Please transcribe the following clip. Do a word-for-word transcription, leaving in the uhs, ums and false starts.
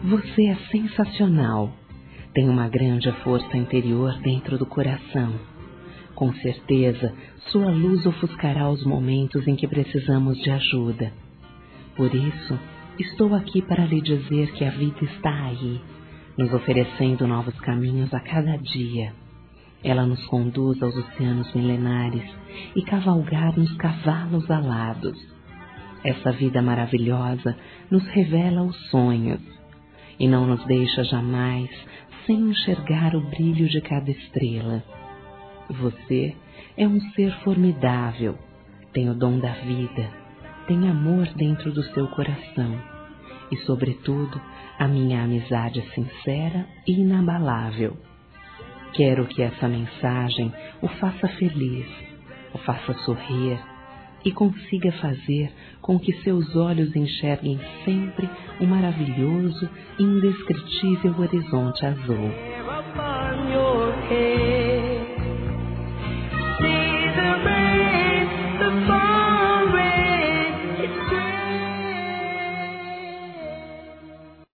Você é sensacional. Tem uma grande força interior dentro do coração. Com certeza, sua luz ofuscará os momentos em que precisamos de ajuda. Por isso, estou aqui para lhe dizer que a vida está aí, nos oferecendo novos caminhos a cada dia. Ela nos conduz aos oceanos milenares e cavalgar nos cavalos alados. Essa vida maravilhosa nos revela os sonhos e não nos deixa jamais sem enxergar o brilho de cada estrela. Você é um ser formidável, tem o dom da vida, tem amor dentro do seu coração e, sobretudo, a minha amizade é sincera e inabalável. Quero que essa mensagem o faça feliz, o faça sorrir e consiga fazer com que seus olhos enxerguem sempre o maravilhoso e indescritível horizonte azul.